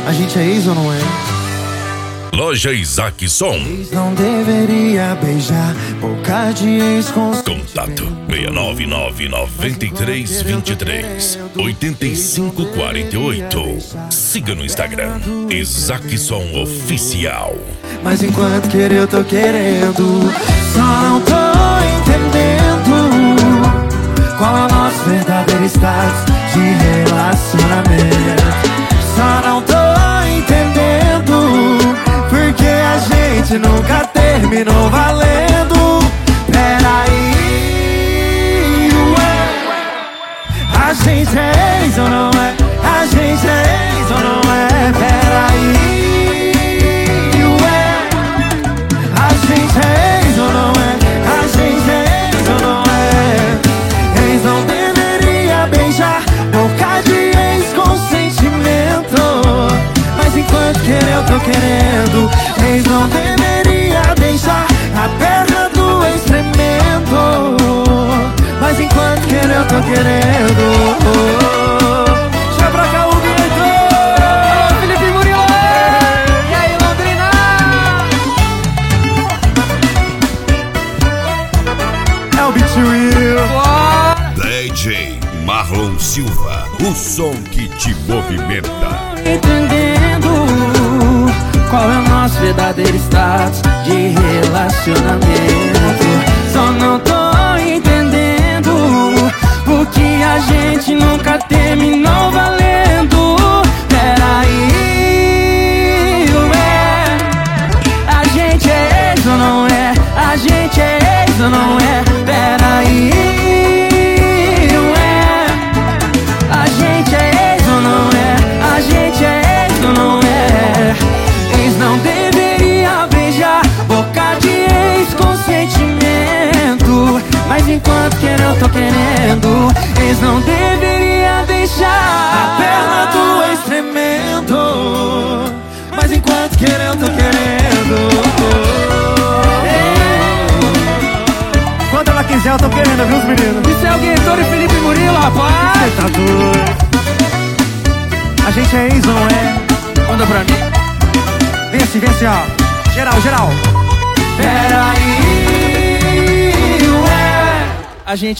A gente é ex ou não é? Loja Isaac Som. Ex não deveria beijar boca de ex com... Contato 699-93-23-8548. Siga no Instagram Isaac Som Oficial. Mas enquanto querer eu tô querendo. Só não tô entendendo qual é o nosso verdadeiro status de relacionamento. Só não tô entendendo porque a gente nunca terminou valendo. Peraí, ué, a gente é ex ou não é? A gente é ex ou não é? Peraí, ué, a gente é ex ou não é? A gente é ex ou não é? Ex não deveria beijar boca de ex com sentimento. Mas enquanto querer eu tô querendo. Ex não deveria deixar a perna do ex tremendo. Mas enquanto querer eu tô querendo. Chega pra cá o diretor Felipe Murilo. E aí, Londrina? É o Beat Will. DJ Marlon Silva, o som que te movimenta. Entendendo qual é o nosso verdadeiro status de relacionamento. Só não tô entendendo porque a gente nunca terminou valendo. Peraí, ué, a gente é ex ou não é? A gente é ex ou não é? Peraí, ué, a gente é ex ou não é? A gente é ex ou não é? Ex não deveria beijar boca de ex com sentimento. Mas enquanto querer eu tô querendo. Ex não deveria deixar a perna do ex tremendo. Mas enquanto querer eu tô querendo. Quando ela quiser eu tô querendo, viu os meninos? Isso é o Guitor e Felipe Murilo, rapaz. Você tá doido? A gente é ex ou não é? Manda pra mim. Vem assim, ó. Geral, geral. Peraí, ué, a gente